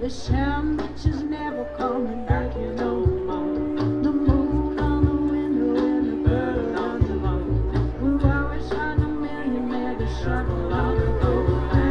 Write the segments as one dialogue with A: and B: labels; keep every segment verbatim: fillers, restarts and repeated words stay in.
A: some bitches never coming back here no more. The moon on the window and the bird on the wall. We've always found a millionaire to shovel on the road.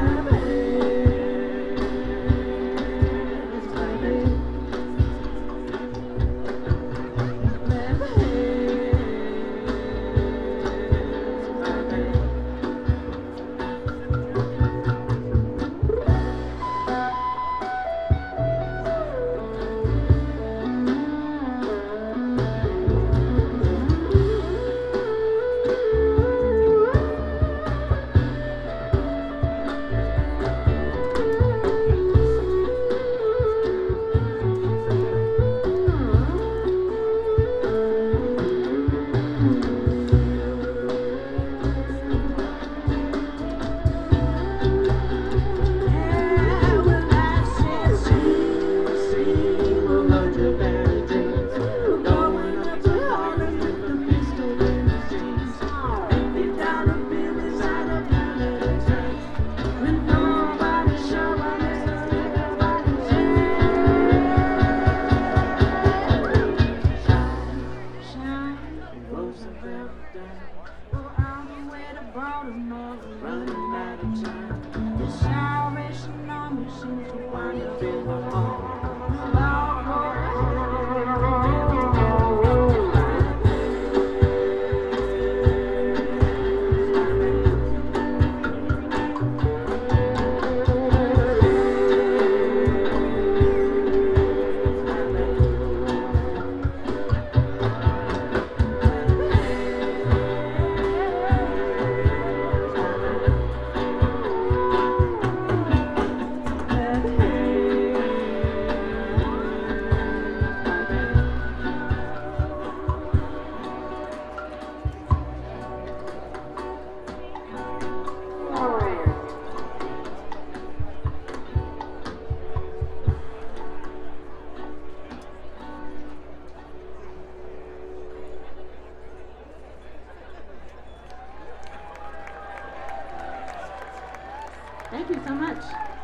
B: Thank you so much.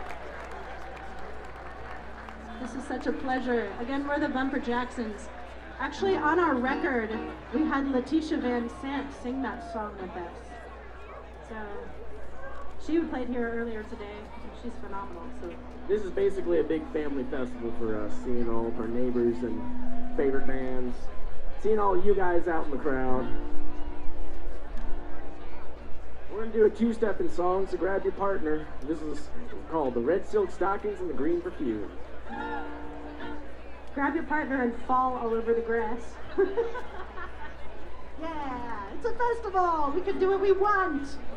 B: This is such a pleasure. Again, we're the Bumper Jacksons. Actually, on our record, we had Letitia Van Sant sing that song with us. So, she played here earlier today. She's phenomenal. So,
C: this is basically a big family festival for us, seeing all of our neighbors and favorite bands, seeing all you guys out in the crowd. We're going to do a two-stepping song, so grab your partner. This is called The Red Silk Stockings and the Green Perfume.
B: Grab your partner and fall all over the grass. Yeah, it's a festival. We can do what we want.